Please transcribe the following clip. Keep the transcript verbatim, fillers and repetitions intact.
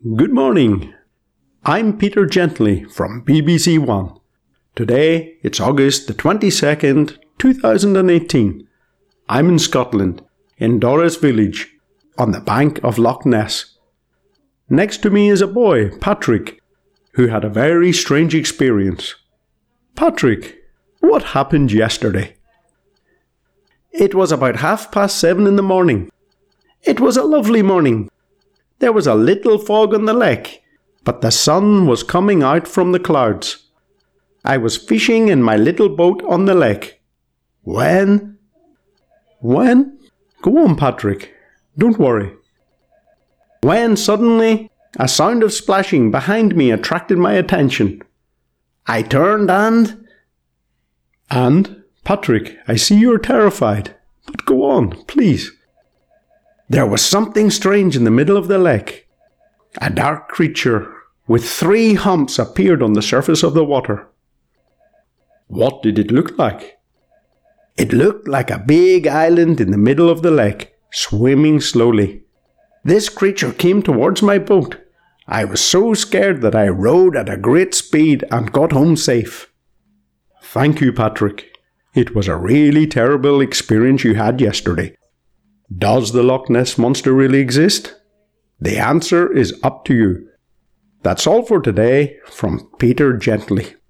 Good morning. I'm Peter Gently from B B C One. Today it's August the twenty-second, two thousand eighteen. I'm in Scotland, in Doris Village, on the bank of Loch Ness. Next to me is a boy, Patrick, who had a very strange experience. Patrick, what happened yesterday? It was about half past seven in the morning. It was a lovely morning. There was a little fog on the lake, but the sun was coming out from the clouds. I was fishing in my little boat on the lake. When? When? Go on, Patrick. Don't worry. When suddenly a sound of splashing behind me attracted my attention. I turned and... And, Patrick, I see you're terrified. But go on, please. There was something strange in the middle of the lake. A dark creature with three humps appeared on the surface of the water. What did it look like? It looked like a big island in the middle of the lake, swimming slowly. This creature came towards my boat. I was so scared that I rowed at a great speed and got home safe. Thank you, Patrick. It was a really terrible experience you had yesterday. Does the Loch Ness Monster really exist? The answer is up to you. That's all for today from Peter Gently.